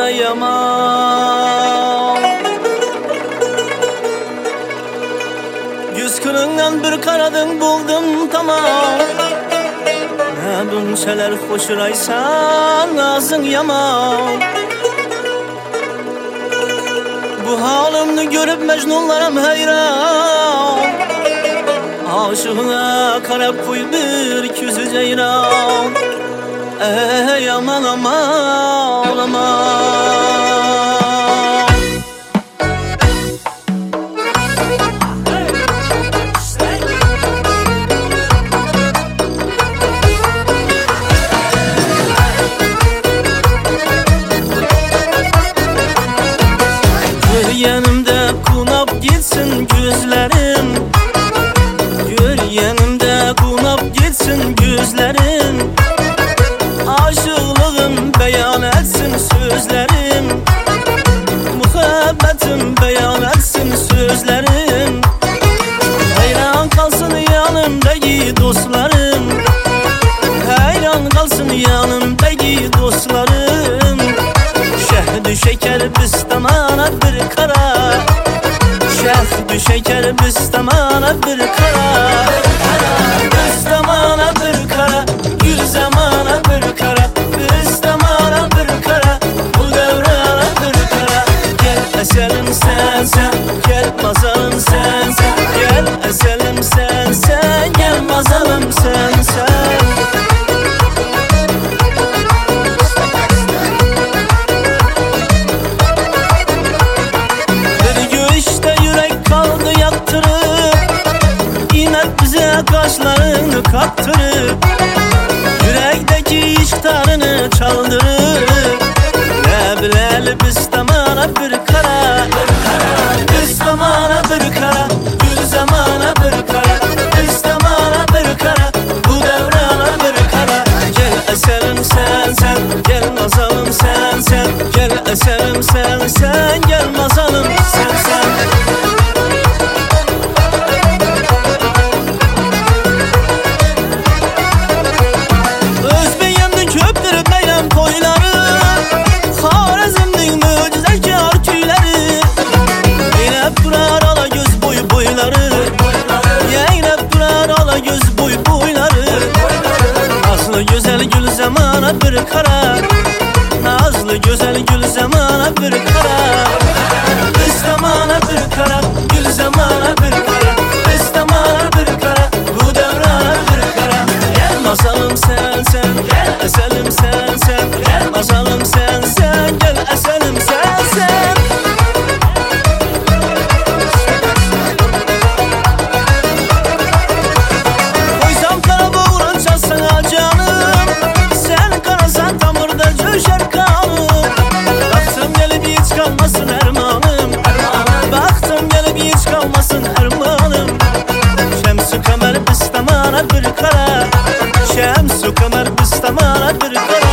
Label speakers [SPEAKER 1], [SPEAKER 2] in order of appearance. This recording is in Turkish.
[SPEAKER 1] yaman. Yüz kırından bir karadın buldum tamam. Ne bunçeler hoşuraysan ağzın yaman. Bu halimni görüp mecnunlarım hayran. Aşığına karab koy bir küzü ceyran. Ey aman aman aman. Gör yanımda kunap gitsin gözlerim. Gör yanımda kunap gitsin gözlerim. Aşığlığım beyan etsin sözlerim. Muhabbetim beyan etsin sözlerim. Hayran kalsın yanımdaki dostlarım. Hayran kalsın yanımdaki dostlarım. Şehd-ü şeker bistamana bir kara. Şehd-ü şeker bistamana bir kara. Bistamana bir kara. Gül zamana bir kara. Bistamana bir kara. Bu devrana bir kara. Gel eselim sen sen. Gel mazalım sen sen. Gel eselim sen sen. Gel mazalım sen sen. Kaşlarını kaptırıp yürekteki iştarını çaldırıp ne bileli bistamana bir kara. Bistamana bir kara. Gül zamana bir kara. Bistamana bir kara. Bu devrana bir kara. Gel eserim sen sen. Gel mazalım sen sen. Gel eserim sen sen. Gel mazalım sen sen. Güzel gül zamana bir kara. Nazlı güzel gül zamana bir kara. Bistamana bir kara. Gül zamana bir kara. Bistamana bir kara. Bu devrana bir kara. Gel masalım sen sen. Gel eselim sen sen. Gel masalım sen sen. Gel eselim sen sen. Koysam kara boğuran çalsana canım. Düşer kanım. Baktım gelip hiç kalmasın ermanım. Baktım gelip hiç kalmasın ermanım. Şemsu kamer bistamana bir kara. Şemsu kamer bistamana bir kara.